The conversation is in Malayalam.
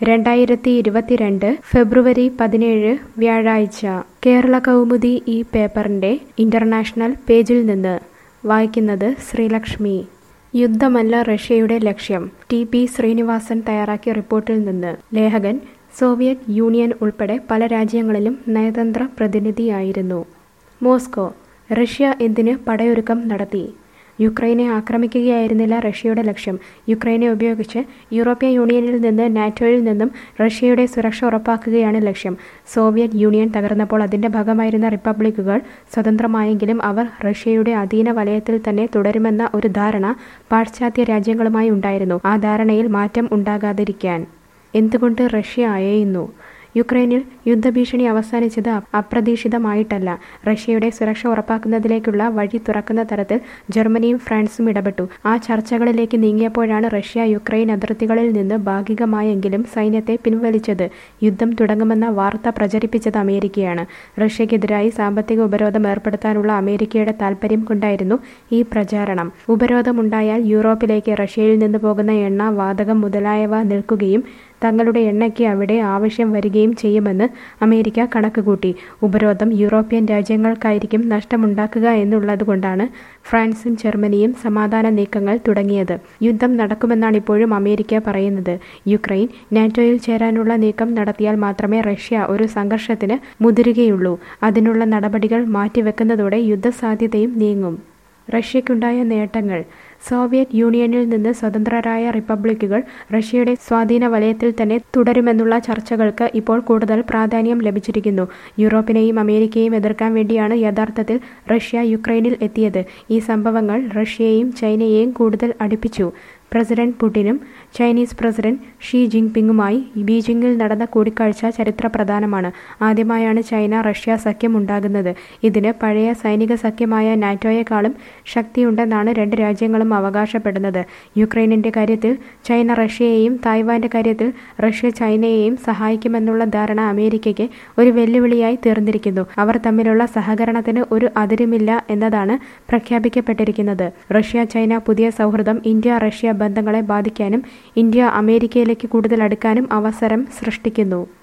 2022 ഫെബ്രുവരി 17 വ്യാഴാഴ്ച കേരള കൗമുദി ഈ പേപ്പറിന്റെ ഇന്റർനാഷണൽ പേജിൽ നിന്ന് വായിക്കുന്നത് ശ്രീലക്ഷ്മി. യുദ്ധമല്ല റഷ്യയുടെ ലക്ഷ്യം. ടി.പി. ശ്രീനിവാസൻ തയ്യാറാക്കിയ റിപ്പോർട്ടിൽ നിന്ന്. ലേഖകൻ സോവിയറ്റ് യൂണിയൻ ഉൾപ്പെടെ പല രാജ്യങ്ങളിലും നയതന്ത്ര പ്രതിനിധിയായിരുന്നു. മോസ്കോ. റഷ്യ എന്തിന് പടയൊരുക്കം നടത്തി? യുക്രൈനെ ആക്രമിക്കുകയായിരുന്നില്ല റഷ്യയുടെ ലക്ഷ്യം. യുക്രൈനെ ഉപയോഗിച്ച് യൂറോപ്യൻ യൂണിയനിൽ നിന്ന് നാറ്റോയിൽ നിന്നും റഷ്യയുടെ സുരക്ഷ ഉറപ്പാക്കുകയാണ് ലക്ഷ്യം. സോവിയറ്റ് യൂണിയൻ തകർന്നപ്പോൾ അതിന്റെ ഭാഗമായിരുന്ന റിപ്പബ്ലിക്കുകൾ സ്വതന്ത്രമായെങ്കിലും അവർ റഷ്യയുടെ അധീന വലയത്തിൽ തന്നെ തുടരുമെന്ന ഒരു ധാരണ പാശ്ചാത്യ രാജ്യങ്ങളുമായി ഉണ്ടായിരുന്നു. ആ ധാരണയിൽ മാറ്റം ഉണ്ടാകാതിരിക്കാൻ എന്തുകൊണ്ട് റഷ്യ അയയുന്നു? യുക്രൈനിൽ യുദ്ധഭീഷണി അവസാനിച്ചത് അപ്രതീക്ഷിതമായിട്ടല്ല. റഷ്യയുടെ സുരക്ഷ ഉറപ്പാക്കുന്നതിലേക്കുള്ള വഴി തുറക്കുന്ന തരത്തിൽ ജർമ്മനിയും ഫ്രാൻസും ഇടപെട്ടു. ആ ചർച്ചകളിലേക്ക് നീങ്ങിയപ്പോഴാണ് റഷ്യ യുക്രൈൻ അതിർത്തികളിൽ നിന്ന് ഭാഗികമായെങ്കിലും സൈന്യത്തെ പിൻവലിച്ചത്. യുദ്ധം തുടങ്ങുമെന്ന വാർത്ത പ്രചരിപ്പിച്ചത് അമേരിക്കയാണ്. റഷ്യക്കെതിരായി സാമ്പത്തിക ഉപരോധം ഏർപ്പെടുത്താനുള്ള അമേരിക്കയുടെ താൽപര്യം കൊണ്ടായിരുന്നു ഈ പ്രചാരണം. ഉപരോധമുണ്ടായാൽ യൂറോപ്പിലേക്ക് റഷ്യയിൽ നിന്ന് പോകുന്ന എണ്ണ, വാതകം മുതലായവ നിൽക്കുകയും തങ്ങളുടെ എണ്ണയ്ക്ക് അവിടെ ആവശ്യം വരികയും ചെയ്യുമെന്ന് അമേരിക്ക കണക്കുകൂട്ടി. ഉപരോധം യൂറോപ്യൻ രാജ്യങ്ങൾക്കായിരിക്കും നഷ്ടമുണ്ടാക്കുക എന്നുള്ളതുകൊണ്ടാണ് ഫ്രാൻസും ജർമ്മനിയും സമാധാന നീക്കങ്ങൾ തുടങ്ങിയത്. യുദ്ധം നടക്കുമെന്നാണ് ഇപ്പോഴും അമേരിക്ക പറയുന്നത്. യുക്രൈൻ നാറ്റോയിൽ ചേരാനുള്ള നീക്കം നടത്തിയാൽ മാത്രമേ റഷ്യ ഒരു സംഘർഷത്തിന് മുതിരുകയുള്ളൂ. അതിനുള്ള നടപടികൾ മാറ്റിവെക്കുന്നതോടെ യുദ്ധസാധ്യതയും നീങ്ങും. റഷ്യയ്ക്കുണ്ടായ നേട്ടങ്ങൾ. സോവിയറ്റ് യൂണിയനിൽ നിന്ന് സ്വതന്ത്രരായ റിപ്പബ്ലിക്കുകൾ റഷ്യയുടെ സ്വാധീന വലയത്തിൽ തന്നെ തുടരുമെന്നുള്ള ചർച്ചകൾക്ക് ഇപ്പോൾ കൂടുതൽ പ്രാധാന്യം ലഭിച്ചിരിക്കുന്നു. യൂറോപ്പിനെയും അമേരിക്കയെയും എതിർക്കാൻ വേണ്ടിയാണ് യഥാർത്ഥത്തിൽ റഷ്യ യുക്രൈനിൽ എത്തിയത്. ഈ സംഭവങ്ങൾ റഷ്യയെയും ചൈനയെയും കൂടുതൽ അടുപ്പിച്ചു. പ്രസിഡന്റ് പുടിനും ചൈനീസ് പ്രസിഡന്റ് ഷി ജിൻപിങ്ങുമായി ബീജിംഗിൽ നടന്ന കൂടിക്കാഴ്ച ചരിത്ര പ്രധാനമാണ്. ആദ്യമായാണ് ചൈന റഷ്യ സഖ്യം ഉണ്ടാകുന്നത്. ഇതിന് പഴയ സൈനിക സഖ്യമായ നാറ്റോയെക്കാളും ശക്തിയുണ്ടെന്നാണ് രണ്ട് രാജ്യങ്ങളും അവകാശപ്പെടുന്നത്. യുക്രൈനിന്റെ കാര്യത്തിൽ ചൈന റഷ്യയെയും തായ്വാന്റെ കാര്യത്തിൽ റഷ്യ ചൈനയെയും സഹായിക്കുമെന്നുള്ള ധാരണ അമേരിക്കയ്ക്ക് ഒരു വെല്ലുവിളിയായി തീർന്നിരിക്കുന്നു. അവർ തമ്മിലുള്ള സഹകരണത്തിന് ഒരു അതിരുമില്ല എന്നതാണ് പ്രഖ്യാപിക്കപ്പെട്ടിരിക്കുന്നത്. റഷ്യ ചൈന പുതിയ സൗഹൃദം ഇന്ത്യ റഷ്യ ബന്ധങ്ങളെ ബാധിക്കാനും ഇന്ത്യ അമേരിക്കയിലേക്ക് കൂടുതൽ അടുക്കാനും അവസരം സൃഷ്ടിക്കുന്നു.